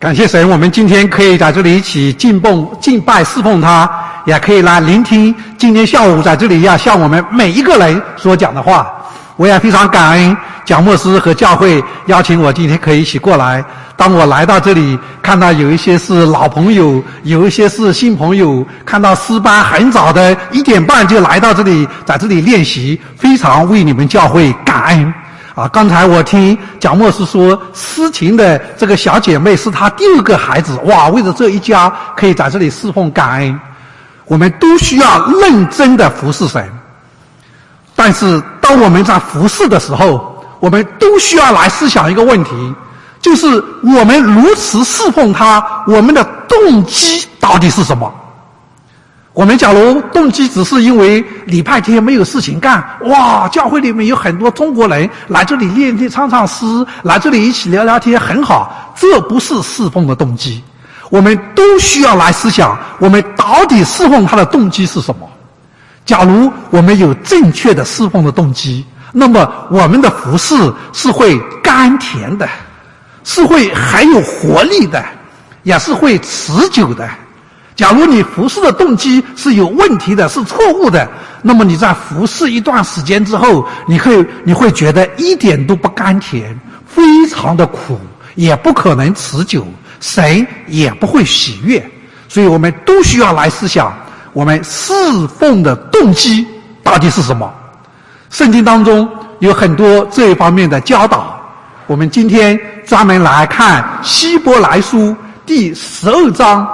感谢神，我们今天可以在这里一起敬拜侍奉他，也可以来聆听今天下午在这里要向我们每一个人所讲的话。我也非常感恩蒋牧师和教会邀请我今天可以一起过来。当我来到这里，看到有一些是老朋友，有一些是新朋友，看到诗班很早的1点半就来到这里，在这里练习，非常为你们教会感恩。刚才我听蒋牧师说，思琴的这个小姐妹是她第2个孩子，哇！为了这一家可以在这里侍奉感恩，我们都需要认真的服侍神。但是当我们在服侍的时候，我们都需要来思想一个问题，就是我们如此侍奉他，我们的动机到底是什么？我们假如动机只是因为礼拜天没有事情干，哇，教会里面有很多中国人来这里练练唱唱诗，来这里一起聊聊天，很好，这不是侍奉的动机。我们都需要来思想，我们到底侍奉他的动机是什么？假如我们有正确的侍奉的动机，那么我们的服事是会甘甜的，是会很有活力的，也是会持久的。假如你服事的动机是有问题的，是错误的，那么你在服事一段时间之后，你会觉得一点都不甘甜，非常的苦，也不可能持久，神也不会喜悦。所以我们都需要来思想，我们侍奉的动机到底是什么？圣经当中有很多这一方面的教导，我们今天专门来看希伯来书第12章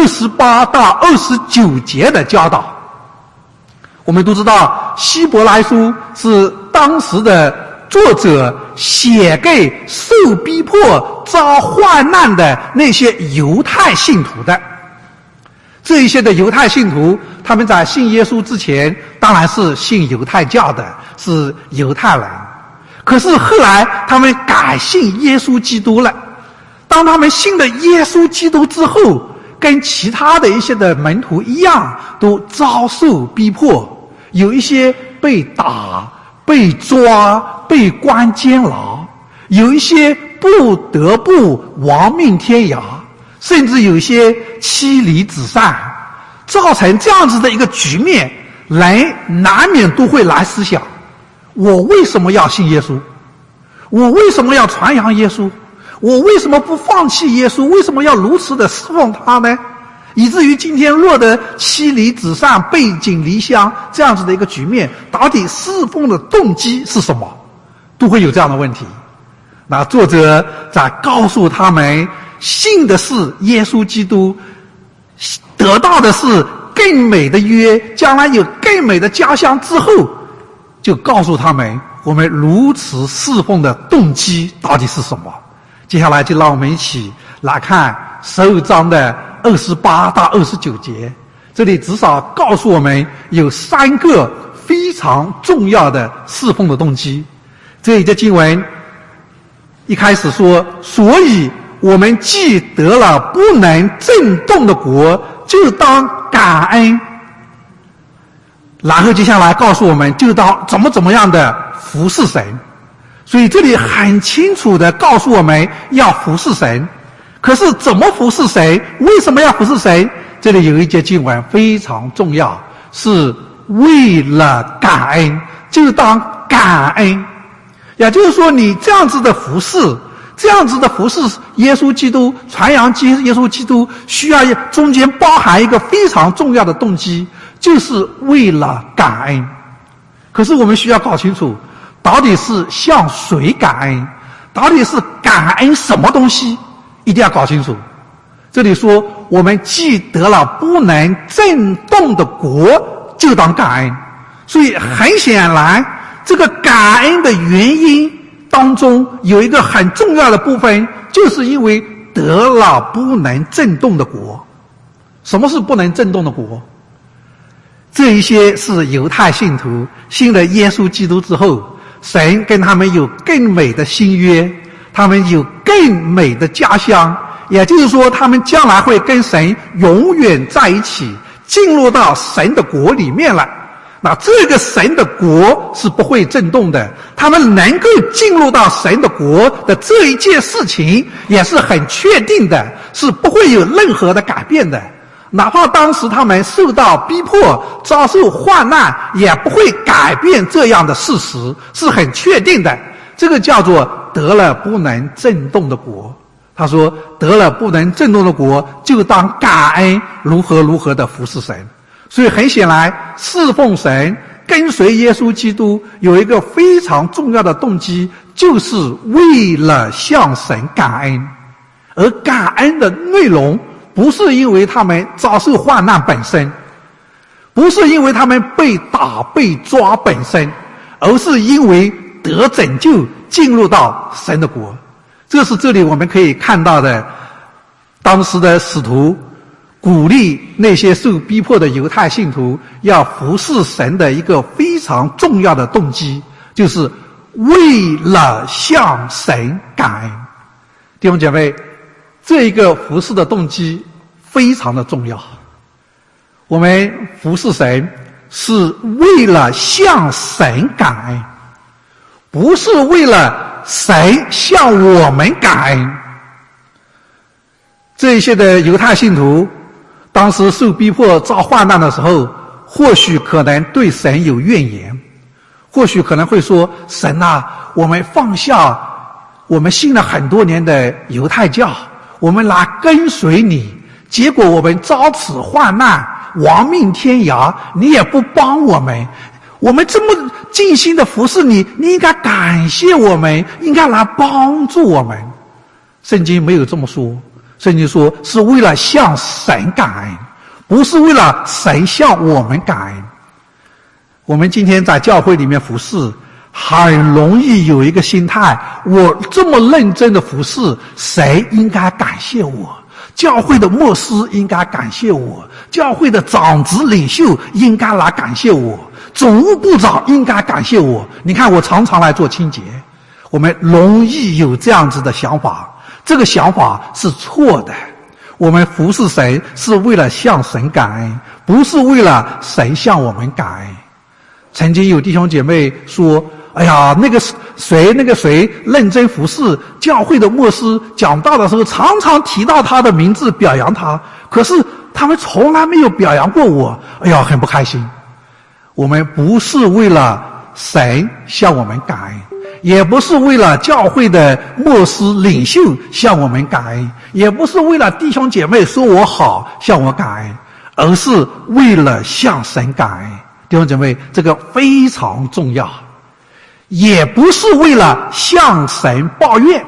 28到29节的教导。我们都知道，希伯来书是当时的作者写给受逼迫、遭患难的那些犹太信徒的。这一些的犹太信徒，他们在信耶稣之前当然是信犹太教的，是犹太人。可是后来他们改信耶稣基督了。当他们信了耶稣基督之后，跟其他的一些的门徒一样，都遭受逼迫，有一些被打、被抓、被关监牢，有一些不得不亡命天涯，甚至有些妻离子散。造成这样子的一个局面，人难免都会来思想，我为什么要信耶稣？我为什么要传扬耶稣？我为什么不放弃耶稣？为什么要如此的侍奉他呢？以至于今天落得妻离子散、背井离乡这样子的一个局面，到底侍奉的动机是什么？都会有这样的问题。那作者在告诉他们，信的是耶稣基督，得到的是更美的约，将来有更美的家乡之后，就告诉他们，我们如此侍奉的动机到底是什么？接下来就让我们一起来看12章的28到29节。这里至少告诉我们有3个非常重要的侍奉的动机。这一节经文一开始说，所以我们既得了不能震动的国，就当感恩。然后接下来告诉我们，就当怎么样的服侍神。所以这里很清楚的告诉我们要服侍神。可是怎么服侍神？为什么要服侍神？这里有一节经文非常重要，是为了感恩，就当感恩。也就是说，你这样子的服侍，这样子的服侍耶稣基督，传扬耶稣基督，需要中间包含一个非常重要的动机，就是为了感恩。可是我们需要搞清楚，到底是向谁感恩？到底是感恩什么东西？一定要搞清楚。这里说，我们既得了不能震动的国，就当感恩。所以很显然，这个感恩的原因当中有一个很重要的部分，就是因为得了不能震动的国。什么是不能震动的国？这一些是犹太信徒信了耶稣基督之后，神跟他们有更美的新约，他们有更美的家乡，也就是说他们将来会跟神永远在一起，进入到神的国里面了。 那这个神的国是不会震动的，他们能够进入到神的国的这一件事情也是很确定的，是不会有任何的改变的。哪怕当时他们受到逼迫，遭受患难，也不会改变这样的事实，是很确定的。这个叫做得了不能震动的国。他说得了不能震动的国，就当感恩，如何的服侍神。所以很显然，侍奉神跟随耶稣基督有一个非常重要的动机，就是为了向神感恩。而感恩的内容不是因为他们遭受患难本身，不是因为他们被打被抓本身，而是因为得拯救，进入到神的国。这是这里我们可以看到的，当时的使徒鼓励那些受逼迫的犹太信徒要服侍神的一个非常重要的动机，就是为了向神感恩。弟兄姐妹，这一个服侍的动机非常的重要。我们服侍神是为了向神感恩，不是为了神向我们感恩。这一些的犹太信徒当时受逼迫遭患难的时候，或许可能对神有怨言，或许可能会说，神啊，我们放下我们信了很多年的犹太教，我们来跟随你，结果我们遭此患难，亡命天涯，你也不帮我们，我们这么尽心的服侍你，你应该感谢我们，应该来帮助我们。圣经没有这么说，圣经说是为了向神感恩，不是为了神向我们感恩。我们今天在教会里面服侍，很容易有一个心态，我这么认真的服侍，谁应该感谢我？教会的牧师应该感谢我，教会的长子领袖应该来感谢我，总务部长应该感谢我。你看我常常来做清洁，我们容易有这样子的想法，这个想法是错的。我们服侍神是为了向神感恩，不是为了神向我们感恩。曾经有弟兄姐妹说，哎呀，那个谁认真服侍，教会的牧师讲道的时候常常提到他的名字，表扬他，可是他们从来没有表扬过我，哎呀，很不开心。我们不是为了神向我们感恩，也不是为了教会的牧师领袖向我们感恩，也不是为了弟兄姐妹说我好向我感恩，而是为了向神感恩。弟兄姐妹，这个非常重要。也不是为了向神抱怨。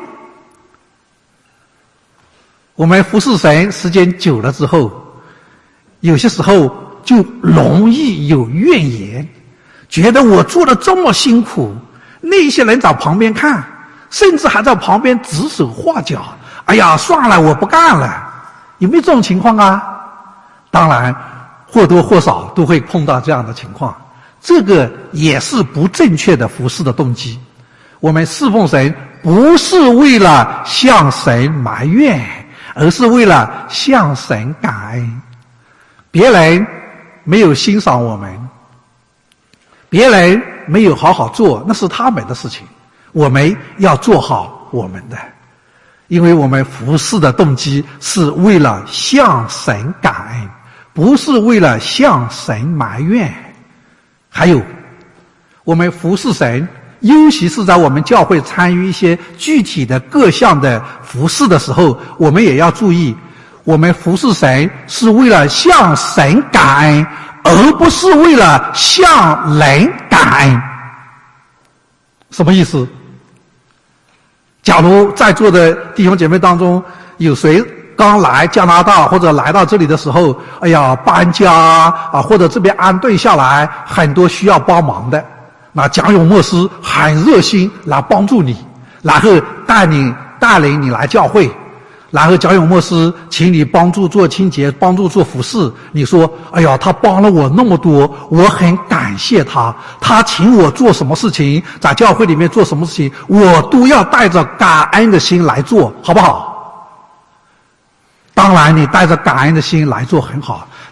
我们服侍神时间久了之后，有些时候就容易有怨言，觉得我做得这么辛苦，那些人在旁边看，甚至还在旁边指手画脚，哎呀，算了，我不干了。有没有这种情况啊？当然或多或少都会碰到这样的情况，这个也是不正确的服侍的动机。我们侍奉神不是为了向神埋怨，而是为了向神感恩。别人没有欣赏我们，别人没有好好做，那是他们的事情，我们要做好我们的。因为我们服侍的动机是为了向神感恩，不是为了向神埋怨。还有，我们服侍神，尤其是在我们教会参与一些具体的各项的服侍的时候，我们也要注意，我们服侍神是为了向神感恩，而不是为了向人感恩。什么意思？假如在座的弟兄姐妹当中有谁刚来加拿大或者来到这里的时候，哎呀，搬家啊，或者这边安顿下来，很多需要帮忙的，那蒋勇牧师很热心来帮助你，然后带领你来教会，然后蒋勇牧师请你帮助做清洁，帮助做服侍，你说，哎呀，他帮了我那么多，我很感谢他，他请我做什么事情，在教会里面做什么事情，我都要带着感恩的心来做，好不好？当然你带着感恩的心来做很好，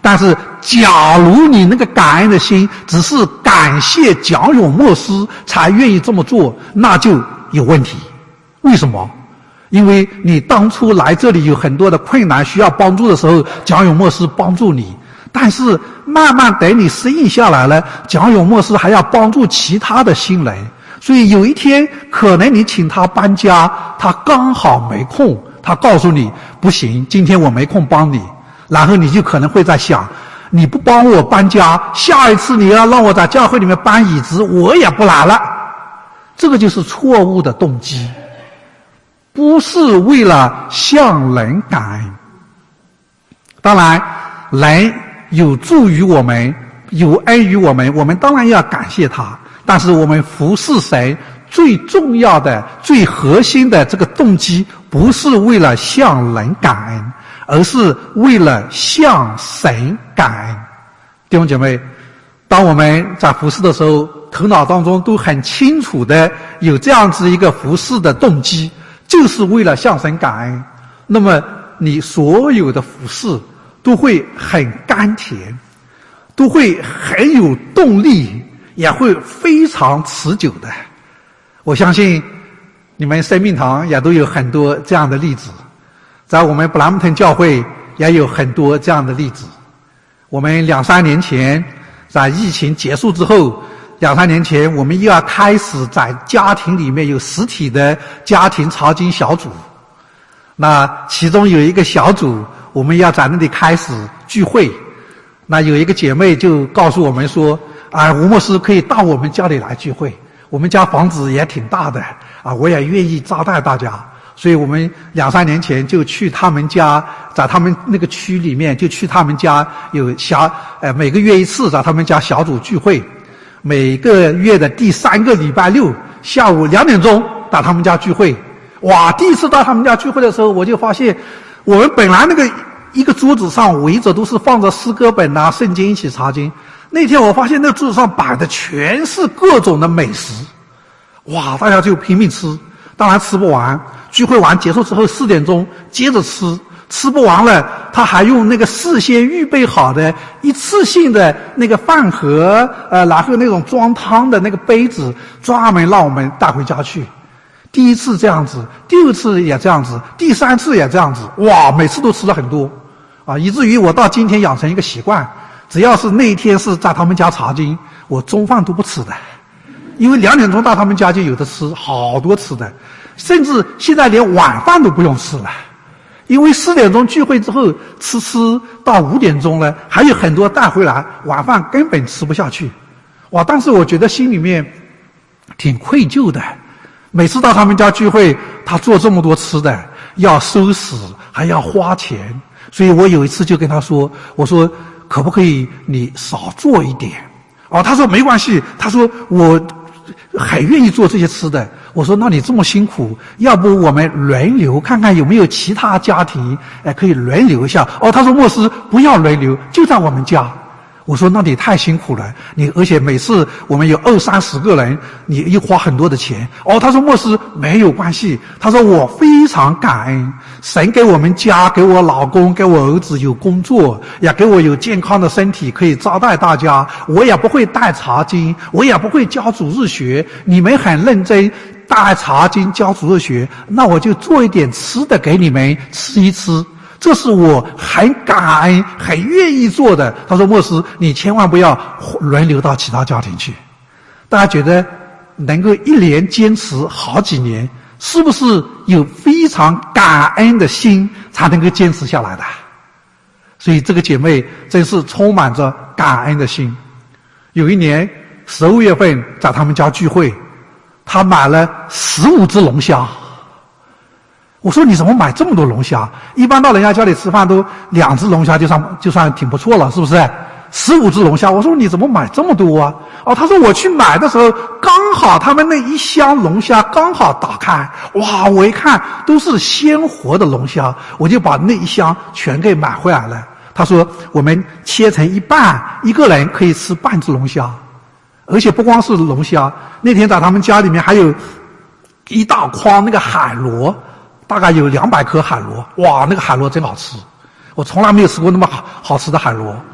但是，假如你那个感恩的心只是感谢蒋勇牧师才愿意这么做，那就有问题。为什么？因为你当初来这里有很多的困难需要帮助的时候，蒋勇牧师帮助你。但是慢慢等你适应下来了，蒋勇牧师还要帮助其他的新人。所以有一天，可能你请他搬家，他刚好没空，他告诉你不行，今天我没空帮你。然后你就可能会在想，你不帮我搬家，下一次你要让我在教会里面搬椅子，我也不来了。这个就是错误的动机，不是为了向人感恩。当然，人有助于我们，有恩于我们，我们当然要感谢他。但是我们服侍神最重要的、最核心的这个动机，不是为了向人感恩，而是为了向神感恩。弟兄姐妹，当我们在服侍的时候，头脑当中都很清楚的有这样子一个服侍的动机，就是为了向神感恩，那么你所有的服侍都会很甘甜，都会很有动力，也会非常持久的。我相信你们生命堂也都有很多这样的例子，在我们布兰姆特教会也有很多这样的例子。我们2-3年前在疫情结束之后，2-3年前我们又要开始在家庭里面有实体的家庭查经小组。那其中有一个小组，我们要在那里开始聚会。那有一个姐妹就告诉我们说，吴牧师可以到我们家里来聚会，我们家房子也挺大的，我也愿意招待大家。所以我们2-3年前就去他们家，在他们那个区里面就去他们家，有每个月一次在他们家小组聚会，每个月的第3个礼拜六下午2点钟到他们家聚会。哇，第一次到他们家聚会的时候，我就发现我们本来那个一个桌子上围着都是放着诗歌本圣经一起查经，那天我发现那个桌子上摆的全是各种的美食。哇，大家就拼命吃，当然吃不完，聚会完结束之后4点钟接着吃，吃不完了他还用那个事先预备好的一次性的那个饭盒，然后那种装汤的那个杯子，专门让我们带回家去。第一次这样子，第2次也这样子，第3次也这样子。哇，每次都吃了很多以至于我到今天养成一个习惯，只要是那一天是在他们家查经，我中饭都不吃的，因为2点钟到他们家就有的吃，好多吃的，甚至现在连晚饭都不用吃了，因为4点钟聚会之后吃到5点钟了，还有很多带回来，晚饭根本吃不下去。哇，当时我觉得心里面挺愧疚的，每次到他们家聚会，他做这么多吃的，要收拾还要花钱，所以我有一次就跟他说，我说可不可以你少做一点？他说没关系，他说我很愿意做这些吃的。我说那你这么辛苦，要不我们轮流看看有没有其他家庭可以轮流一下。他说牧师不要轮流，就在我们家。我说那你太辛苦了，而且每次我们有20-30个人，你又花很多的钱。他说牧师没有关系，他说我非常感恩神给我们家，给我老公，给我儿子有工作，也给我有健康的身体可以招待大家，我也不会带查经，我也不会教主日学，你们很认真带查经教主日学，那我就做一点吃的给你们吃一吃，这是我很感恩很愿意做的。他说牧师你千万不要轮流到其他家庭去。大家觉得能够一连坚持好几年，是不是有非常感恩的心才能够坚持下来的？所以这个姐妹真是充满着感恩的心。有一年12月份在他们家聚会，她买了15只龙虾。我说你怎么买这么多龙虾？一般到人家家里吃饭都2只龙虾就算挺不错了，是不是？15只龙虾，我说你怎么买这么多啊？他说我去买的时候刚好他们那一箱龙虾刚好打开，哇，我一看都是鲜活的龙虾，我就把那一箱全给买回来了。他说我们切成一半，一个人可以吃半只龙虾。而且不光是龙虾，那天在他们家里面还有一大筐那个海螺，大概有200颗海螺，哇，那个海螺真好吃，我从来没有吃过那么好吃的海螺。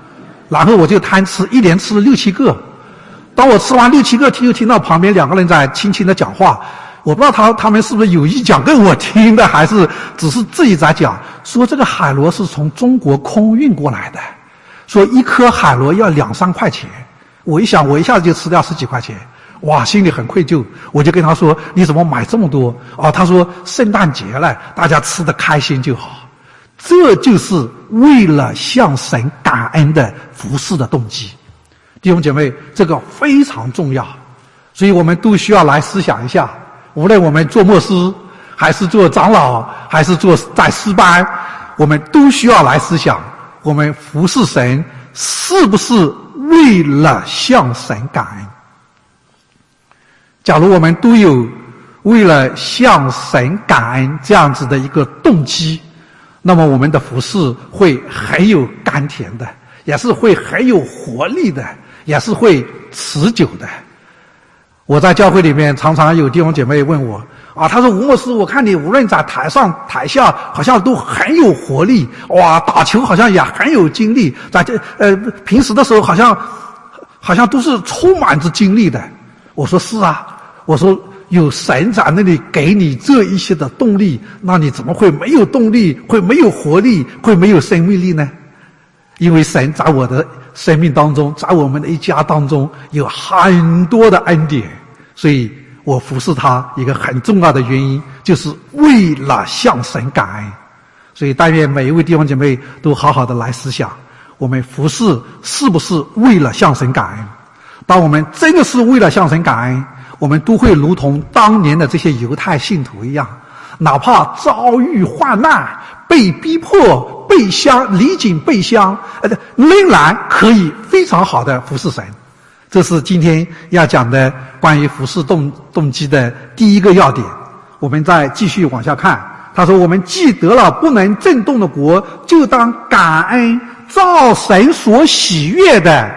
然后我就贪吃，一连吃了6、7个。当我吃完6、7个，又听到旁边2个人在轻轻的讲话，我不知道他们是不是有意讲给我听的，还是只是自己在讲，说这个海螺是从中国空运过来的，说1颗海螺要2、3块钱。我一想，我一下子就吃掉10几块钱，哇，心里很愧疚。我就跟他说：“你怎么买这么多？”哦，他说：“圣诞节了，大家吃得开心就好。”这就是为了向神感恩的服事的动机。弟兄姐妹，这个非常重要，所以我们都需要来思想一下。无论我们做牧师，还是做长老，还是做在诗班，我们都需要来思想，我们服事神是不是为了向神感恩？假如我们都有为了向神感恩这样子的一个动机，那么我们的服事会很有甘甜的，也是会很有活力的，也是会持久的。我在教会里面常常有弟兄姐妹问我啊，他说吴牧师，我看你无论在台上台下好像都很有活力，哇，打球好像也很有精力，在平时的时候好像都是充满着精力的。我说是啊，我说有神在那里给你这一些的动力，那你怎么会没有动力，会没有活力，会没有生命力呢？因为神在我的生命当中，在我们的一家当中有很多的恩典，所以我服侍他一个很重要的原因，就是为了向神感恩。所以但愿每一位弟兄姐妹都好好的来思想，我们服侍是不是为了向神感恩？当我们真的是为了向神感恩，我们都会如同当年的这些犹太信徒一样，哪怕遭遇患难，被逼迫，离井背乡，仍然可以非常好的服侍神。这是今天要讲的关于服侍动机的第一个要点。我们再继续往下看，他说：“我们既得了不能震动的国，就当感恩，照神所喜悦的，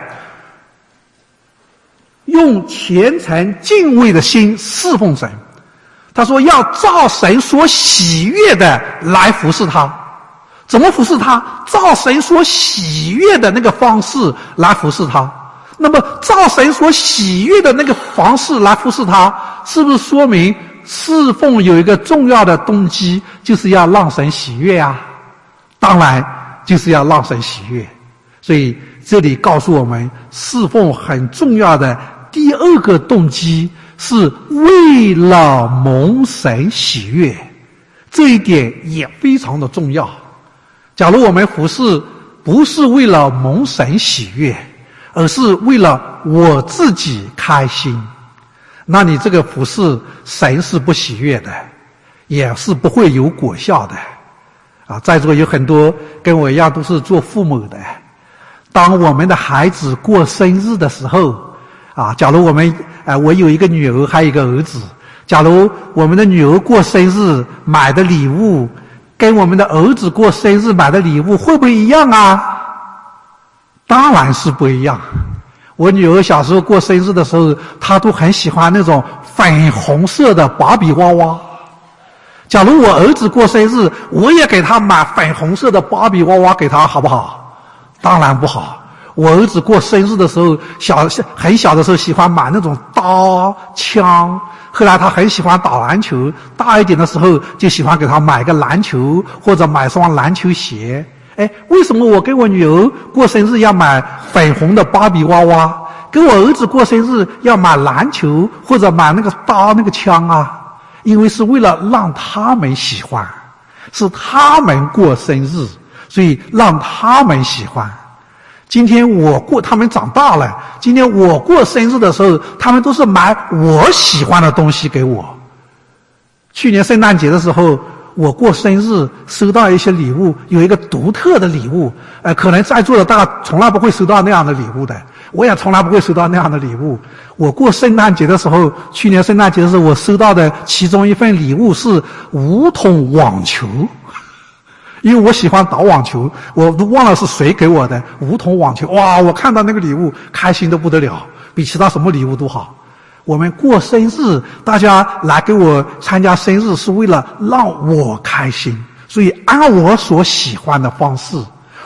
用虔诚敬畏的心侍奉神。”他说要照神所喜悦的来服侍他。怎么服侍他？照神所喜悦的那个方式来服侍他。那么照神所喜悦的那个方式来服侍他，是不是说明侍奉有一个重要的动机，就是要让神喜悦啊？当然就是要让神喜悦。所以这里告诉我们，侍奉很重要的第二个动机是为了蒙神喜悦，这一点也非常的重要。假如我们服侍不是为了蒙神喜悦，而是为了我自己开心，那你这个服侍神是不喜悦的，也是不会有果效的。啊，在座有很多跟我一样都是做父母的，当我们的孩子过生日的时候，啊，假如我有一个女儿，还有一个儿子，假如我们的女儿过生日买的礼物跟我们的儿子过生日买的礼物会不会一样啊？当然是不一样。我女儿小时候过生日的时候，她都很喜欢那种粉红色的芭比娃娃。假如我儿子过生日，我也给他买粉红色的芭比娃娃给他，好不好？当然不好。我儿子过生日的时候，很小的时候喜欢买那种刀枪，后来他很喜欢打篮球，大一点的时候就喜欢给他买个篮球或者买双篮球鞋。为什么我跟我女儿过生日要买粉红的芭比娃娃，跟我儿子过生日要买篮球或者买那个刀那个枪啊？因为是为了让他们喜欢，是他们过生日，所以让他们喜欢。今天他们长大了，今天我过生日的时候，他们都是买我喜欢的东西给我。去年圣诞节的时候，我过生日收到一些礼物，有一个独特的礼物，可能在座的大家从来不会收到那样的礼物的，我也从来不会收到那样的礼物。我过圣诞节的时候，去年圣诞节的时候，我收到的其中一份礼物是5桶网球。因为我喜欢打网球，我都忘了是谁给我的5桶网球。哇，我看到那个礼物开心得不得了，比其他什么礼物都好。我们过生日，大家来给我参加生日是为了让我开心，所以按我所喜欢的方式，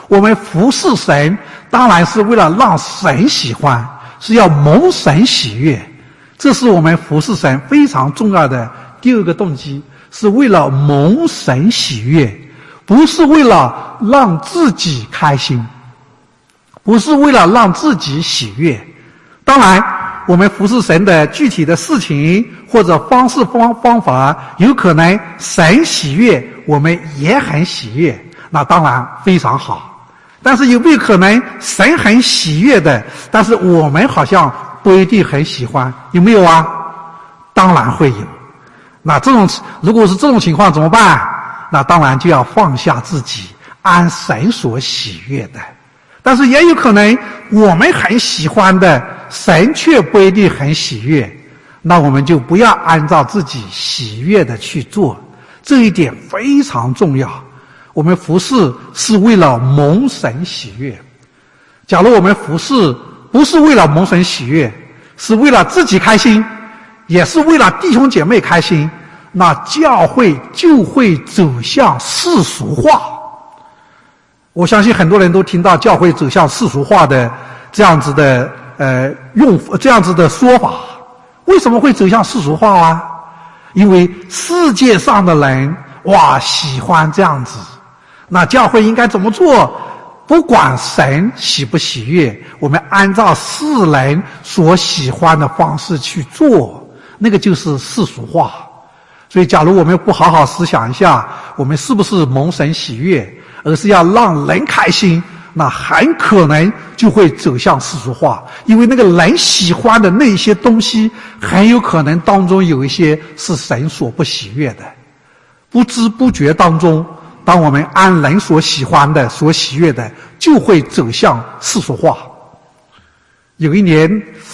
我们服侍神，当然是为了让神喜欢，是要蒙神喜悦。这是我们服侍神非常重要的第二个动机，是为了蒙神喜悦，不是为了让自己开心，不是为了让自己喜悦。当然我们服侍神的具体的事情或者方式方法，有可能神喜悦，我们也很喜悦，那当然非常好。但是有没有可能神很喜悦的，但是我们好像不一定很喜欢，有没有啊？当然会有。那如果是这种情况怎么办？那当然就要放下自己，按神所喜悦的。但是也有可能我们很喜欢的，神却不一定很喜悦，那我们就不要按照自己喜悦的去做，这一点非常重要。我们服侍是为了蒙神喜悦。假如我们服侍不是为了蒙神喜悦，是为了自己开心，也是为了弟兄姐妹开心，那教会就会走向世俗化。我相信很多人都听到教会走向世俗化的这样子的这样子的说法。为什么会走向世俗化啊？因为世界上的人喜欢这样子，那教会应该怎么做？不管神喜不喜悦，我们按照世人所喜欢的方式去做，那个就是世俗化。所以假如我们不好好思想一下，我们是不是蒙神喜悦，而是要让人开心，那很可能就会走向世俗化。因为那个人喜欢的那些东西，很有可能当中有一些是神所不喜悦的。不知不觉当中，当我们按人所喜欢的、所喜悦的，就会走向世俗化。有一年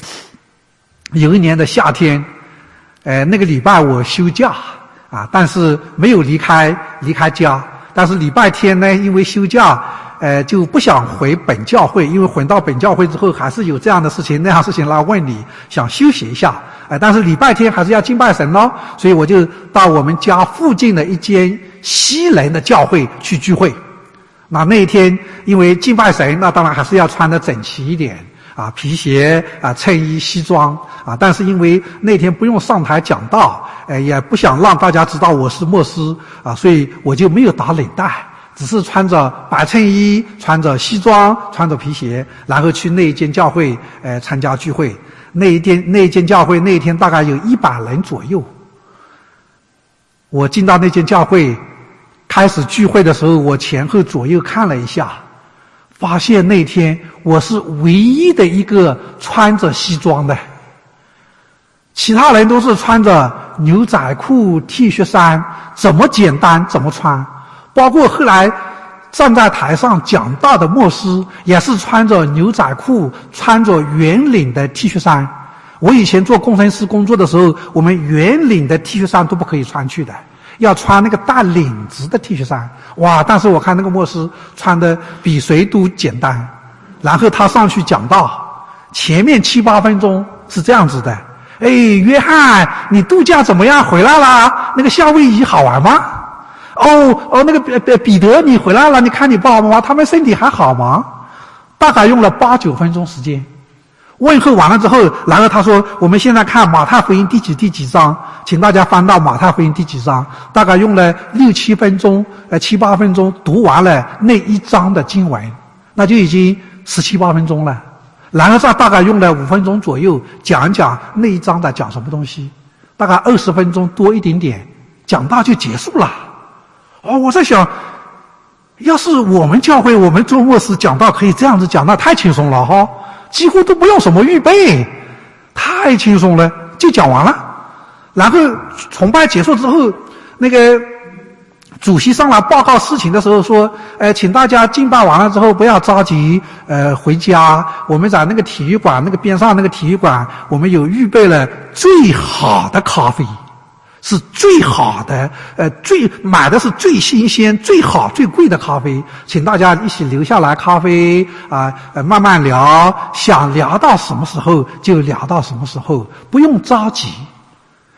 的夏天，那个礼拜我休假但是没有离开家。但是礼拜天呢，因为休假，就不想回本教会，因为回到本教会之后，还是有这样的事情那样事情来问你，想休息一下。但是礼拜天还是要敬拜神咯，所以我就到我们家附近的一间西人的教会去聚会。那一天因为敬拜神，那当然还是要穿得整齐一点皮鞋衬衣西装但是因为那天不用上台讲道，也不想让大家知道我是牧师所以我就没有打领带，只是穿着白衬衣，穿着西装，穿着皮鞋，然后去那一间教会参加聚会。那一间教会那一天大概有100人左右。我进到那间教会开始聚会的时候，我前后左右看了一下，发现那天我是唯一的一个穿着西装的，其他人都是穿着牛仔裤 T 恤衫，怎么简单怎么穿。包括后来站在台上讲道的牧师也是穿着牛仔裤，穿着圆领的 T 恤衫。我以前做工程师工作的时候，我们圆领的 T 恤衫都不可以穿去的，要穿那个带领子的 T 恤衫。但是我看那个牧师穿的比谁都简单，然后他上去讲道，前面7、8分钟是这样子的：约翰，你度假怎么样？回来啦？那个夏威夷好玩吗？那个彼得你回来了，你看你爸爸妈妈他们身体还好吗？大概用了8、9分钟时间。问候完了之后，然后他说我们现在看马太福音第几章，请大家翻到马太福音第几章，大概用了6、7分钟7、8分钟读完了那一章的经文，那就已经17、18分钟了。然后再大概用了5分钟左右讲那一章在讲什么东西，大概20分钟多一点点，讲道就结束了。我在想，要是我们教会我们做牧师讲道可以这样子讲，那太轻松了几乎都不用什么预备，太轻松了，就讲完了。然后崇拜结束之后，那个主席上来报告事情的时候说，请大家敬拜完了之后不要着急回家，我们在那个体育馆，那个边上那个体育馆，我们有预备了最好的咖啡，是最好的买的是最新鲜最好最贵的咖啡，请大家一起留下来咖啡慢慢聊，想聊到什么时候就聊到什么时候，不用着急。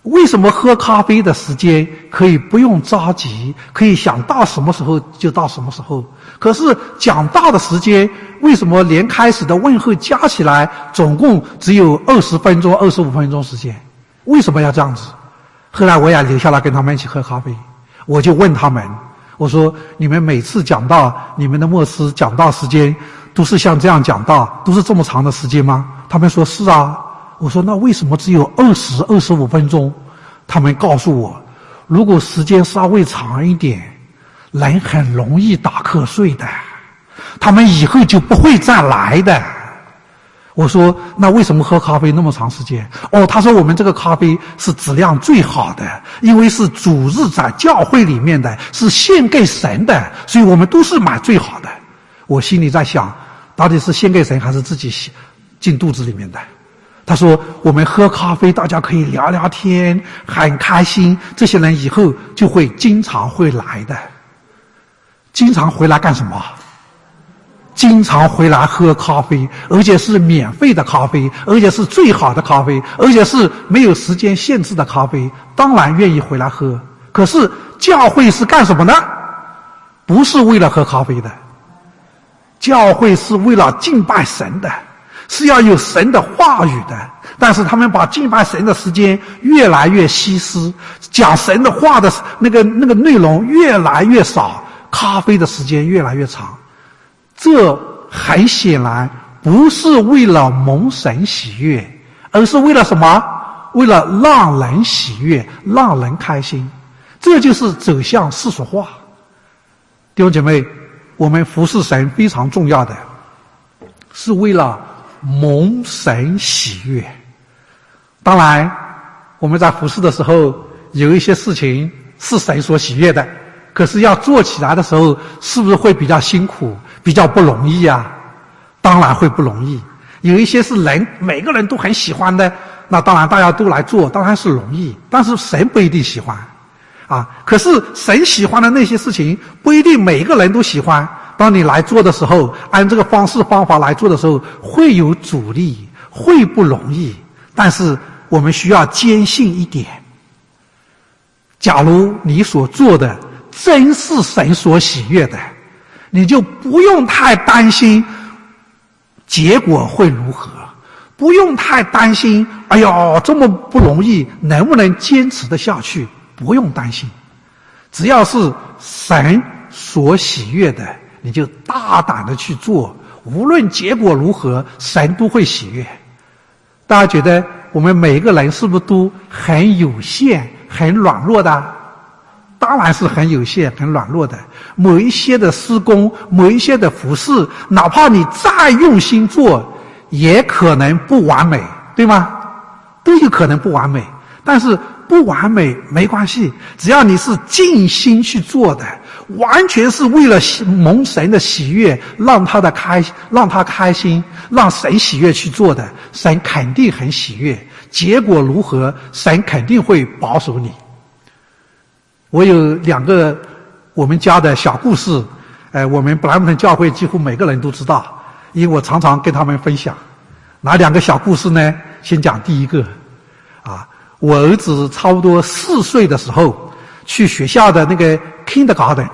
为什么喝咖啡的时间可以不用着急，可以想到什么时候就到什么时候？可是讲道的时间，为什么连开始的问候加起来总共只有20分钟、25分钟时间？为什么要这样子？后来我也留下来跟他们一起喝咖啡，我就问他们，我说：你们每次讲道，你们的牧师讲道时间都是像这样讲道，都是这么长的时间吗？他们说是啊。我说那为什么只有20、25分钟？他们告诉我，如果时间稍微长一点，人很容易打瞌睡的，他们以后就不会再来的。我说那为什么喝咖啡那么长时间？哦，他说我们这个咖啡是质量最好的，因为是主日在教会里面的，是献给神的，所以我们都是买最好的。我心里在想，到底是献给神还是自己进肚子里面的？他说我们喝咖啡大家可以聊聊天，很开心，这些人以后就会经常会来的。经常回来干什么？经常回来喝咖啡，而且是免费的咖啡，而且是最好的咖啡，而且是没有时间限制的咖啡，当然愿意回来喝。可是教会是干什么呢？不是为了喝咖啡的，教会是为了敬拜神的，是要有神的话语的。但是他们把敬拜神的时间越来越稀释，讲神的话的那个内容越来越少，咖啡的时间越来越长。这很显然不是为了蒙神喜悦，而是为了什么？为了让人喜悦，让人开心。这就是走向世俗化。弟兄姐妹，我们服侍神非常重要的是为了蒙神喜悦。当然我们在服侍的时候有一些事情是神所喜悦的，可是要做起来的时候是不是会比较辛苦，比较不容易啊？当然会不容易。有一些是每个人都很喜欢的，那当然大家都来做，当然是容易，但是神不一定喜欢啊。可是神喜欢的那些事情不一定每个人都喜欢，当你来做的时候，按这个方式方法来做的时候，会有阻力，会不容易。但是我们需要坚信一点，假如你所做的真是神所喜悦的，你就不用太担心结果会如何，不用太担心哎呦这么不容易能不能坚持得下去，不用担心。只要是神所喜悦的，你就大胆的去做，无论结果如何，神都会喜悦。大家觉得我们每一个人是不是都很有限，很软弱的？当然是很有限，很软弱的。某一些的施工，某一些的服侍，哪怕你再用心做，也可能不完美，对吗？都有可能不完美。但是不完美没关系，只要你是尽心去做的，完全是为了蒙神的喜悦，让他开心，让神喜悦去做的，神肯定很喜悦。结果如何，神肯定会保守你。我有2个我们家的小故事，我们布莱姆顿教会几乎每个人都知道，因为我常常跟他们分享。哪2个小故事呢？先讲第一个啊，我儿子差不多4岁的时候，去学校的那个 kindergarten，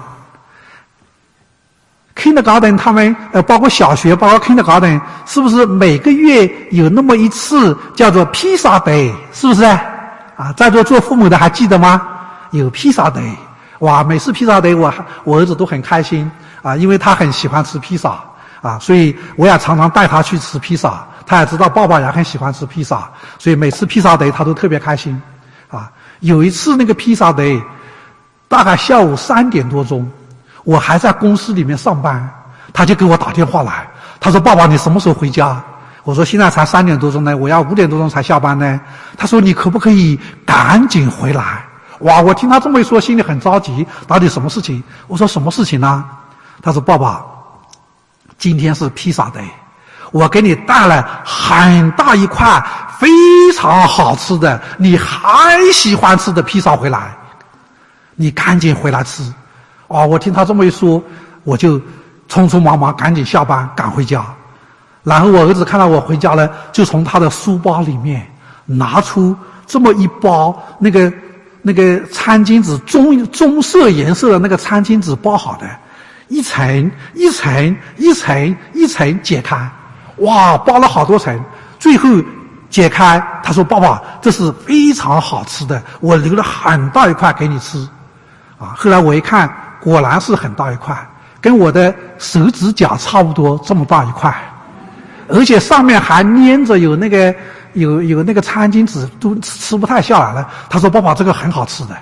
他们包括小学，包括 kindergarten， 是不是每个月有那么一次叫做披萨 day， 是不是啊？在座做父母的还记得吗？有披萨 day， 哇，每次披萨 day 我儿子都很开心啊，因为他很喜欢吃披萨啊，所以我也常常带他去吃披萨。他也知道爸爸也很喜欢吃披萨，所以每次披萨 day 他都特别开心啊。有一次那个披萨 day， 大概下午3点多钟，我还在公司里面上班，他就给我打电话来，他说：“爸爸，你什么时候回家？”我说：“现在才3点多钟呢，我要5点多钟才下班呢。”他说：“你可不可以赶紧回来？”哇，我听他这么一说，心里很着急，到底什么事情？我说：“什么事情呢？”他说：“爸爸，今天是披萨 day， 我给你带了很大一块非常好吃的，你还喜欢吃的披萨回来，你赶紧回来吃。”哦，我听他这么一说，我就匆匆忙忙赶紧下班赶回家。然后我儿子看到我回家了，就从他的书包里面拿出这么一包那个餐巾纸，棕色颜色的那个餐巾纸包好的，一层一层一层一层解开，哇，包了好多层，最后解开，他说：“爸爸，这是非常好吃的，我留了很大一块给你吃。”啊，后来我一看，果然是很大一块，跟我的手指甲差不多这么大一块，而且上面还粘着有那个餐巾纸，都吃不太下来了。他说：“爸爸，这个很好吃的。”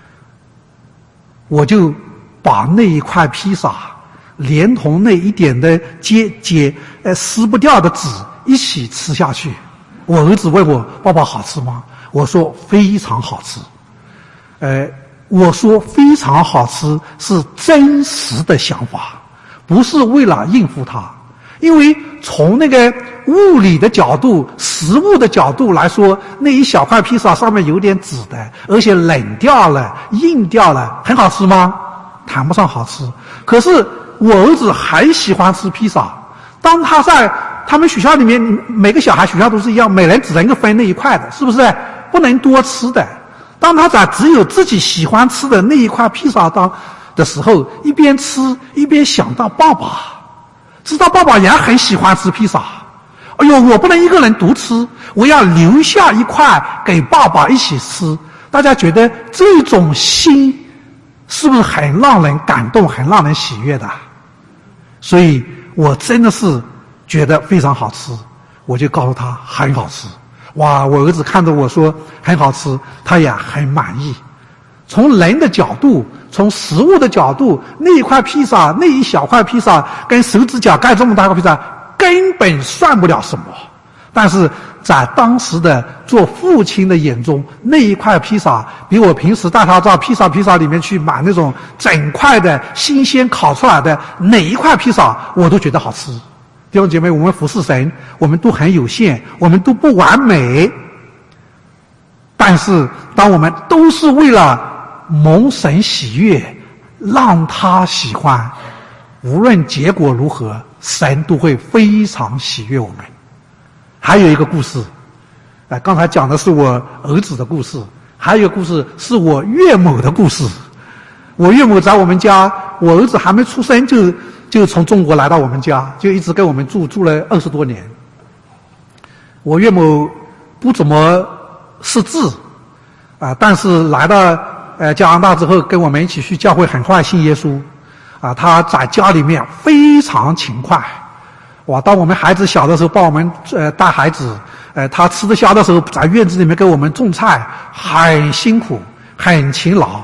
我就把那一块披萨连同那一点的撕不掉的纸一起吃下去。我儿子问我：“爸爸好吃吗？”我说：“非常好吃。”我说非常好吃是真实的想法，不是为了应付他。因为从那个物理的角度、食物的角度来说，那一小块披萨上面有点纸的，而且冷掉了、硬掉了，很好吃吗？谈不上好吃。可是我儿子很喜欢吃披萨。当他在他们学校里面，每个小孩学校都是一样，每人只能够分那一块的，是不是？不能多吃的。当他在只有自己喜欢吃的那一块披萨的时候，一边吃一边想到爸爸，知道爸爸也很喜欢吃披萨。哎呦，我不能一个人独吃，我要留下一块给爸爸一起吃。大家觉得这种心是不是很让人感动，很让人喜悦的？所以我真的是觉得非常好吃，我就告诉他很好吃。哇，我儿子看着我说很好吃，他也很满意。从人的角度，从食物的角度，那一块披萨，那一小块披萨跟手指甲盖这么大个披萨根本算不了什么，但是在当时的做父亲的眼中，那一块披萨比我平时带他到披萨里面去买那种整块的新鲜烤出来的哪一块披萨我都觉得好吃。弟兄姐妹，我们服侍神，我们都很有限，我们都不完美，但是当我们都是为了蒙神喜悦，让他喜欢，无论结果如何，神都会非常喜悦我们。还有一个故事，刚才讲的是我儿子的故事，还有一个故事是我岳母的故事。我岳母在我们家，我儿子还没出生就从中国来到我们家，就一直跟我们住了20多年。我岳母不怎么识字但是来到加拿大之后，跟我们一起去教会，很快信耶稣他在家里面非常勤快。哇，当我们孩子小的时候，帮我们带孩子，他吃得消的时候，在院子里面给我们种菜，很辛苦，很勤劳。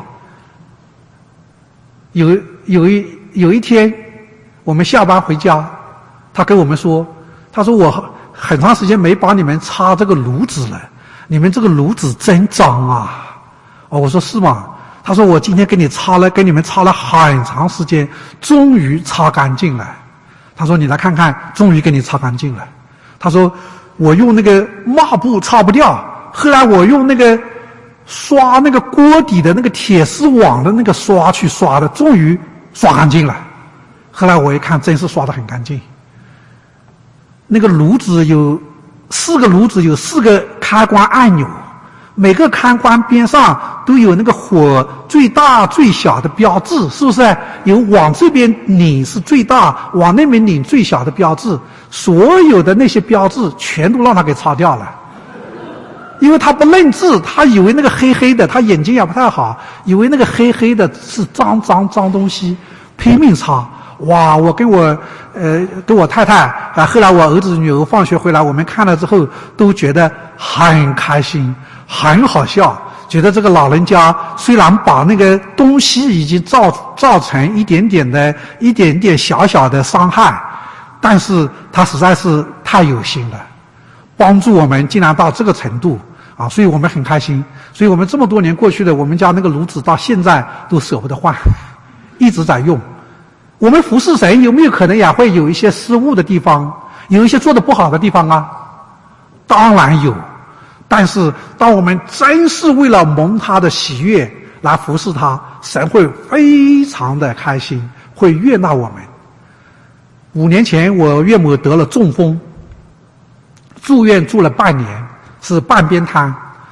有一天，我们下班回家，他跟我们说，他说我很长时间没帮你们擦这个炉子了，你们这个炉子真脏啊。我说是吗？他说我今天给你们擦了很长时间，终于擦干净了。他说你来看看，终于给你擦干净了。他说我用那个抹布擦不掉，后来我用那个刷那个锅底的那个铁丝网的那个刷去刷的，终于刷干净了。后来我一看，真是刷得很干净。那个炉子有4个炉子，有4个开关按钮，每个开关边上都有那个火最大最小的标志，是不是？有往这边拧是最大，往那边拧最小的标志。所有的那些标志全都让他给擦掉了，因为他不认字，他以为那个黑黑的，他眼睛也不太好，以为那个黑黑的是脏东西，拼命擦。哇，我跟我太太后来我儿子女儿放学回来，我们看了之后都觉得很开心，很好笑，觉得这个老人家虽然把那个东西已经造成一点点小小的伤害，但是他实在是太有心了，帮助我们竟然到这个程度所以我们很开心。所以我们这么多年过去的，我们家那个炉子到现在都舍不得换，一直在用。我们服侍神有没有可能也会有一些失误的地方，有一些做得不好的地方啊？当然有。但是当我们真是为了蒙他的喜悦来服侍他，神会非常的开心，会悦纳我们。5年前我岳母得了中风，住院住了半年，是半边瘫。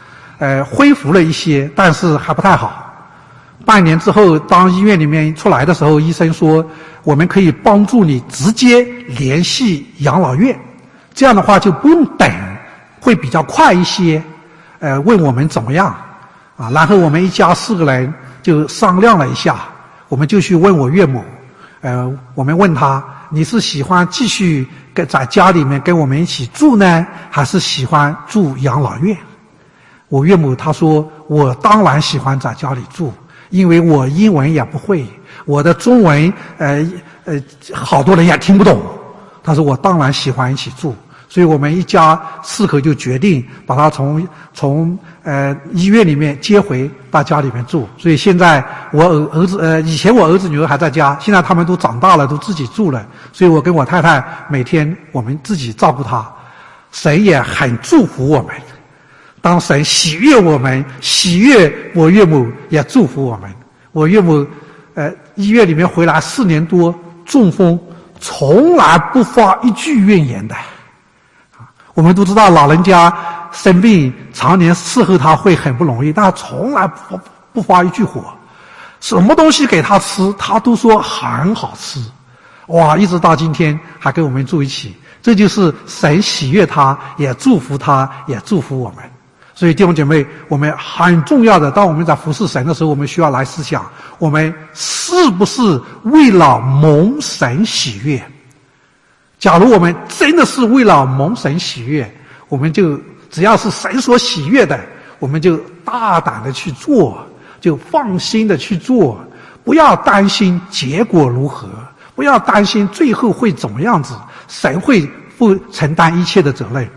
恢复了一些，但是还不太好。半年之后，当医院里面出来的时候，医生说我们可以帮助你直接联系养老院，这样的话就不用等，会比较快一些。问我们怎么样啊？然后我们一家4个人就商量了一下，我们就去问我岳母。我们问他，你是喜欢继续在家里面跟我们一起住呢，还是喜欢住养老院？我岳母她说，我当然喜欢在家里住，因为我英文也不会，我的中文好多人也听不懂。她说我当然喜欢一起住，所以我们一家4口就决定把他从医院里面接回到家里面住。所以现在我儿子以前我儿子女儿还在家，现在他们都长大了，都自己住了。所以我跟我太太每天我们自己照顾他。神也很祝福我们，当神喜悦我们，喜悦我岳母也祝福我们。我岳母医院里面回来4年多，中风，从来不发一句怨言的。我们都知道老人家生病常年伺候他会很不容易，但从来不发一句火，什么东西给他吃他都说很好吃，哇，一直到今天还跟我们住一起。这就是神喜悦他，也祝福他，也祝福我们。所以弟兄姐妹，我们很重要的，当我们在服侍神的时候，我们需要来思想，我们是不是为了蒙神喜悦？假如我们真的是为了蒙神喜悦，我们就只要是神所喜悦的，我们就大胆的去做，就放心的去做，不要担心结果如何，不要担心最后会怎么样子，神会负承担一切的责任。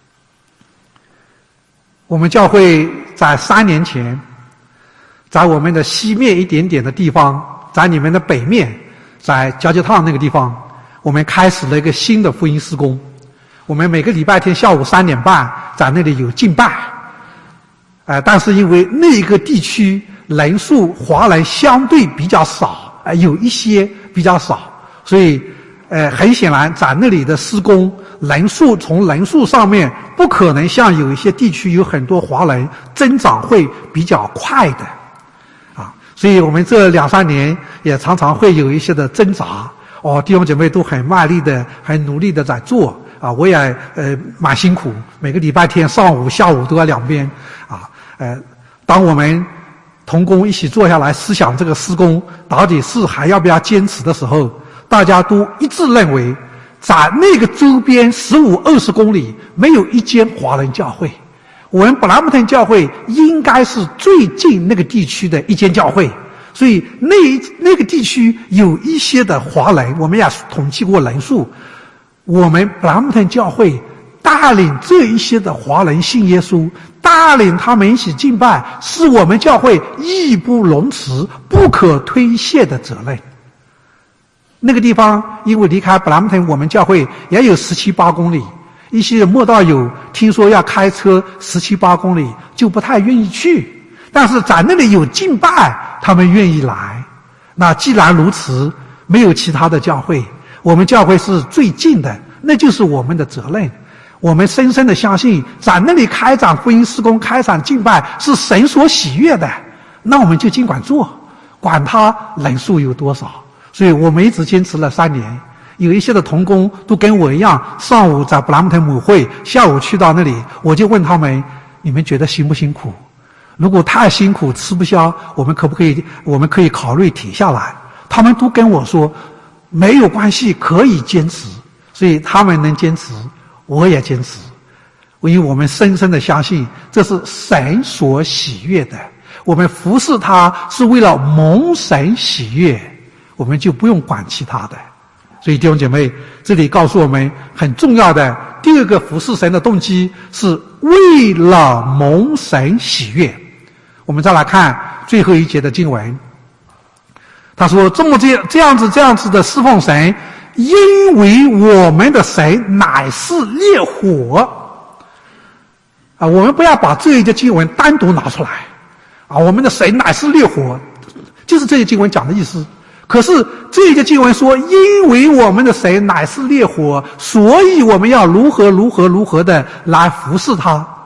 我们教会在3年前，在我们的西面一点点的地方，在你们的北面，在交接堂那个地方，我们开始了一个新的福音施工。我们每个礼拜天下午3点半在那里有敬拜，但是因为那个地区人数华人相对比较少，有一些比较少，所以很显然在那里的施工人数从人数上面不可能像有一些地区有很多华人增长会比较快的啊，所以我们这2-3年也常常会有一些的挣扎。弟兄姐妹都很卖力的很努力的在做啊，我也蛮辛苦，每个礼拜天上午下午都要2边啊。当我们同工一起坐下来思想这个施工到底是还要不要坚持的时候，大家都一致认为在那个周边15-20公里没有一间华人教会，我们布兰姆特教会应该是最近那个地区的一间教会，所以那个地区有一些的华人，我们也统计过人数，我们布兰姆特教会带领这一些的华人信耶稣，带领他们一起敬拜，是我们教会义不容辞、不可推卸的责任。那个地方因为离开布兰姆特我们教会也有17-8公里，一些慕道友听说要开车17-8公里就不太愿意去，但是在那里有敬拜他们愿意来。那既然如此，没有其他的教会，我们教会是最近的，那就是我们的责任。我们深深的相信在那里开展福音施工、开展敬拜是神所喜悦的，那我们就尽管做，管他人数有多少。所以我们一直坚持了3年，有一些的同工都跟我一样，上午在布兰姆特母会，下午去到那里，我就问他们，你们觉得辛不辛苦？如果太辛苦吃不消，我们可以考虑停下来。他们都跟我说没有关系，可以坚持。所以他们能坚持，我也坚持，因为我们深深的相信这是神所喜悦的，我们服侍他是为了蒙神喜悦，我们就不用管其他的。所以弟兄姐妹，这里告诉我们很重要的第2个服侍神的动机是为了蒙神喜悦。我们再来看最后一节的经文，他说这样子的侍奉神，因为我们的神乃是烈火啊，我们不要把这一节经文单独拿出来啊，我们的神乃是烈火，就是这些经文讲的意思。可是这一节经文说，因为我们的神乃是烈火，所以我们要如何的来服侍他。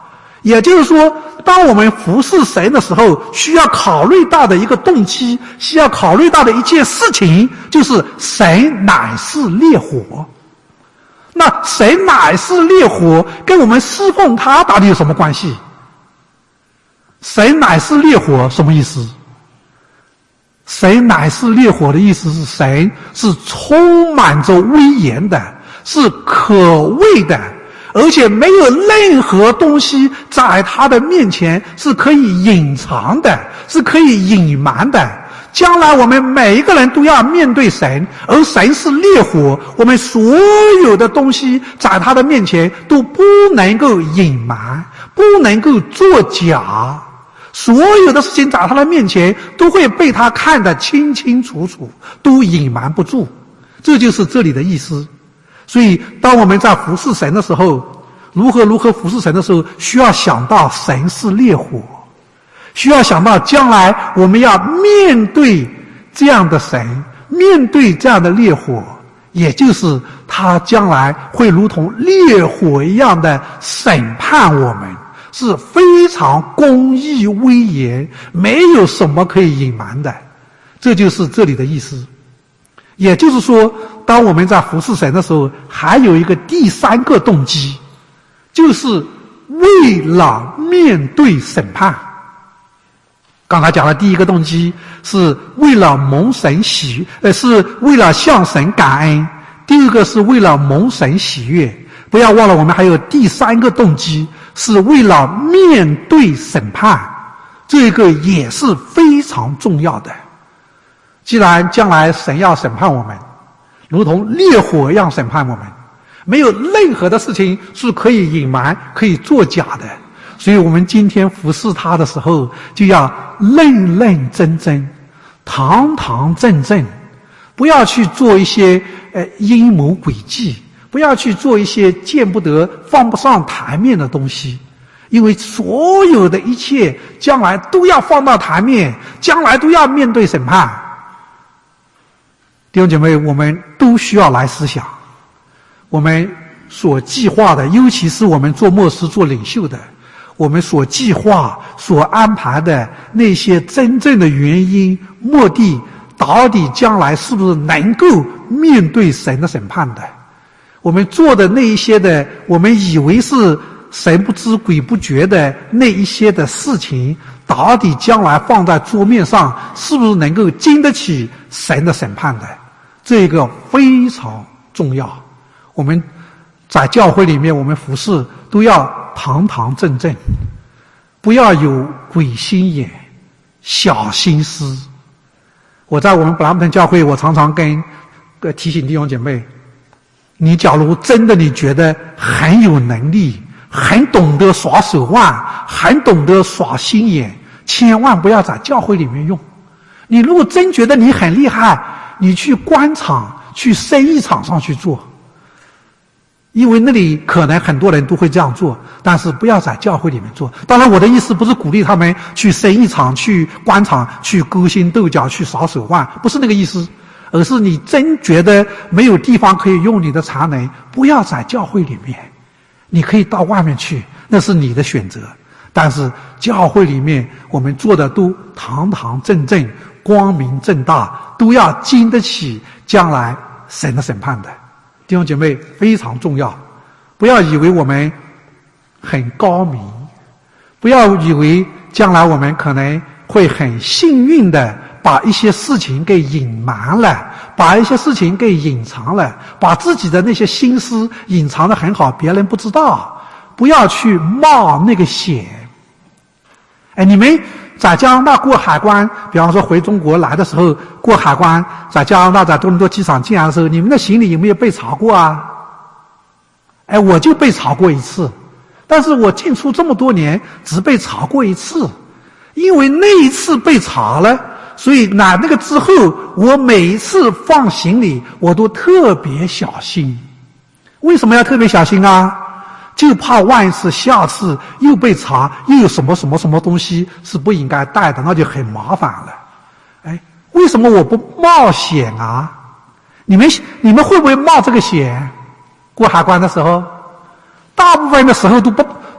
也就是说，当我们服侍神的时候，需要考虑到的一个动机，需要考虑到的一件事情，就是神乃是烈火。那神乃是烈火，跟我们侍奉他到底有什么关系？神乃是烈火什么意思？神乃是烈火的意思是，神是充满着威严的，是可畏的，而且没有任何东西在他的面前是可以隐藏的，是可以隐瞒的。将来我们每一个人都要面对神，而神是烈火，我们所有的东西在他的面前都不能够隐瞒，不能够作假，所有的事情在他的面前都会被他看得清清楚楚，都隐瞒不住。这就是这里的意思。所以当我们在服侍神的时候，如何服侍神的时候，需要想到神是烈火，需要想到将来我们要面对这样的神，面对这样的烈火，也就是他将来会如同烈火一样的审判我们，是非常公义威严，没有什么可以隐瞒的。这就是这里的意思。也就是说，当我们在服侍神的时候，还有一个第三个动机，就是为了面对审判。刚才讲的第一个动机是为了蒙神喜悦，是为了向神感恩；第二个是为了蒙神喜悦。不要忘了，我们还有第三个动机，是为了面对审判，这个也是非常重要的。既然将来神要审判我们，如同烈火一样审判我们，没有任何的事情是可以隐瞒、可以作假的。所以我们今天服侍他的时候，就要认认真真、堂堂正正，不要去做一些阴谋诡计，不要去做一些见不得、放不上台面的东西。因为所有的一切将来都要放到台面，将来都要面对审判。弟兄姐妹，我们都需要来思想，我们所计划的，尤其是我们做牧师、做领袖的，我们所计划、所安排的那些真正的原因、目的，到底将来是不是能够面对神的审判的？我们做的那一些的，我们以为是神不知鬼不觉的那一些的事情，到底将来放在桌面上，是不是能够经得起神的审判的？这个非常重要。我们在教会里面，我们服侍都要堂堂正正，不要有鬼心眼、小心思。我在我们布拉姆顿教会，我常常提醒弟兄姐妹，你假如真的你觉得很有能力，很懂得耍手腕，很懂得耍心眼，千万不要在教会里面用。你如果真觉得你很厉害，你去官场、去生意场上去做，因为那里可能很多人都会这样做，但是不要在教会里面做。当然我的意思不是鼓励他们去生意场、去官场、去勾心斗角、去耍手腕，不是那个意思，而是你真觉得没有地方可以用你的才能，不要在教会里面，你可以到外面去，那是你的选择。但是教会里面我们做的都堂堂正正、光明正大，都要经得起将来神的审判的。弟兄姐妹，非常重要，不要以为我们很高明，不要以为将来我们可能会很幸运的把一些事情给隐瞒了，把一些事情给隐藏了，把自己的那些心思隐藏得很好，别人不知道。不要去冒那个险。你们在加拿大过海关，比方说回中国来的时候过海关，在加拿大在多伦多机场进来的时候，你们的行李有没有被查过啊？我就被查过一次，但是我进出这么多年只被查过一次，因为那一次被查了，所以那个之后我每一次放行李我都特别小心。为什么要特别小心啊？就怕万一次下次又被查，又有什么东西是不应该带的，那就很麻烦了。为什么我不冒险啊？你们会不会冒这个险？过海关的时候，大部分的时候都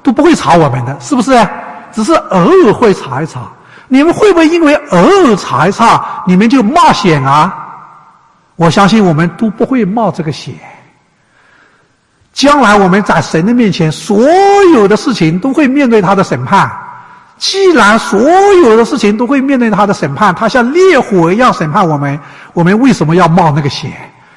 都不会查我们的，是不是？只是偶尔会查一查。你们会不会因为偶尔查一查，你们就冒险啊？我相信我们都不会冒这个险。将来我们在神的面前，所有的事情都会面对他的审判。既然所有的事情都会面对他的审判，他像烈火一样审判我们，我们为什么要冒那个险？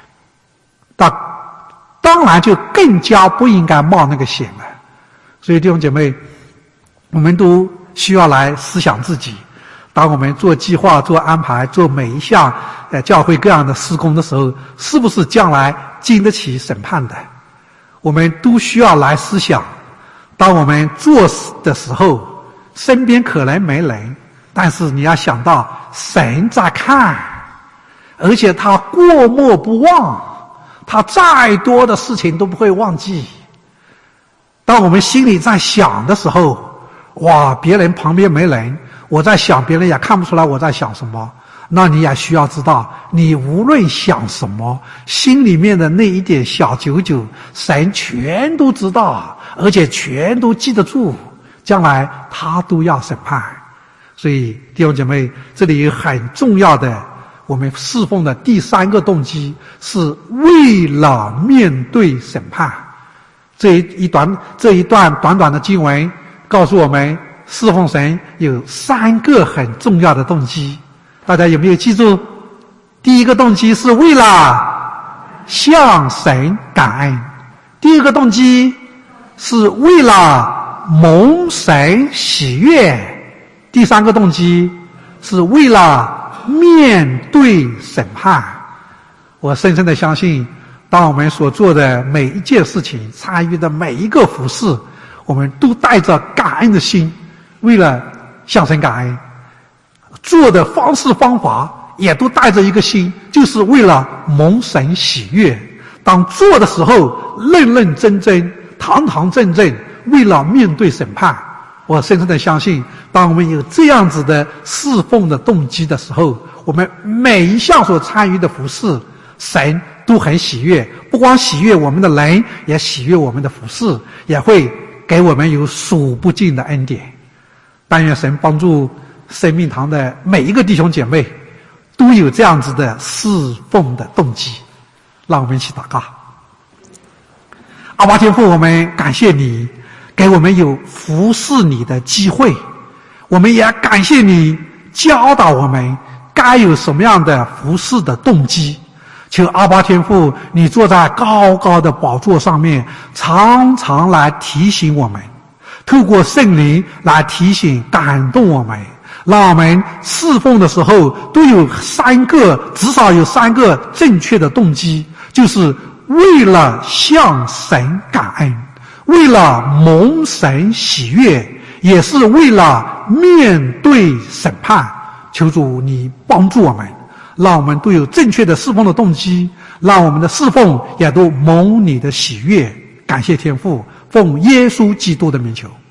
当然就更加不应该冒那个险了。所以弟兄姐妹，我们都需要来思想自己，当我们做计划、做安排、做每一项教会各样的施工的时候，是不是将来经得起审判的？我们都需要来思想，当我们做的时候，身边可能没人，但是你要想到神在看，而且他过目不忘，他再多的事情都不会忘记。当我们心里在想的时候，哇，别人旁边没人，我在想，别人也看不出来我在想什么，那你也需要知道，你无论想什么，心里面的那一点小九九，神全都知道，而且全都记得住，将来他都要审判。所以弟兄姐妹，这里有很重要的，我们侍奉的第三个动机是为了面对审判。这一段短短的经文告诉我们，侍奉神有三个很重要的动机，大家有没有记住？第一个动机是为了向神感恩，第二个动机是为了蒙神喜悦，第三个动机是为了面对审判。我深深的相信，当我们所做的每一件事情，参与的每一个服事，我们都带着感恩的心，为了向神感恩，做的方式方法也都带着一个心，就是为了蒙神喜悦。当做的时候认认真真、堂堂正正，为了面对审判。我深深的相信，当我们有这样子的侍奉的动机的时候，我们每一项所参与的服事，神都很喜悦，不光喜悦我们的人，也喜悦我们的服事，也会给我们有数不尽的恩典。但愿神帮助生命堂的每一个弟兄姐妹都有这样子的侍奉的动机。让我们一起祷告。阿爸天父，我们感谢你给我们有服侍你的机会，我们也感谢你教导我们该有什么样的服侍的动机。求阿爸天父，你坐在高高的宝座上面，常常来提醒我们，透过圣灵来提醒感动我们，让我们侍奉的时候都有至少有三个正确的动机，就是为了向神感恩，为了蒙神喜悦，也是为了面对审判。求主你帮助我们，让我们都有正确的侍奉的动机，让我们的侍奉也都蒙你的喜悦。感谢天父，奉耶稣基督的名求。